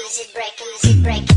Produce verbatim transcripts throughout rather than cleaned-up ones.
use it, break, use it, break.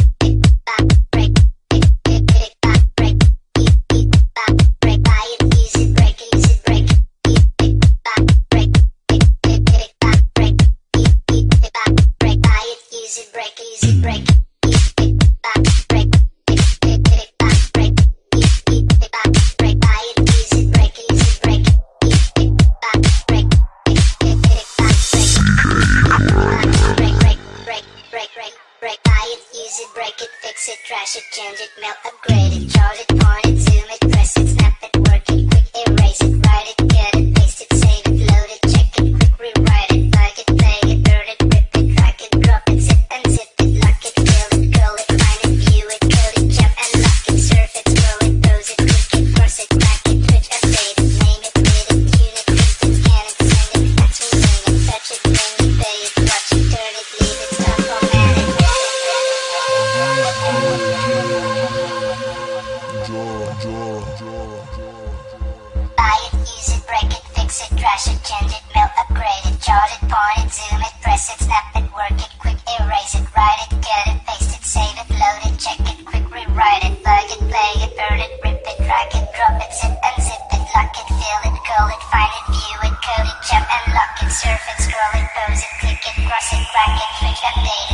Trash it, change it, melt, upgrade it, charge it, point it, zoom it, press it, snap it, work it, quick erase it, write it, get it, paste it, save it, load it, check it, quick rewrite it, plug it, play it, burn it, rip it, drag it, drop it, zip and zip it, lock it, fill it, curl it, find it, view it, code it, jump and lock it, surf it, scroll it, pose it, click it, cross it, back it, twitch, update it, name it, read it, tune it, print it, scan it, send it, fax it, ring it, touch it, bring it, pay it, watch it, turn it, leave it, stop, format it. Buy it, use it, break it, fix it, trash it, change it, melt, upgrade it, chart it, point it, zoom it, press it, snap it, work it, quick erase it, write it, get it, paste it, save it, load it, check it, quick rewrite it, plug it, play it, burn it, rip it, drag it, drop it, zip and zip it, lock it, fill it, curl it, find it, view it, code it, jump and lock it, surf it, scroll it, pose it, click it, cross it, crack it, switch, update it.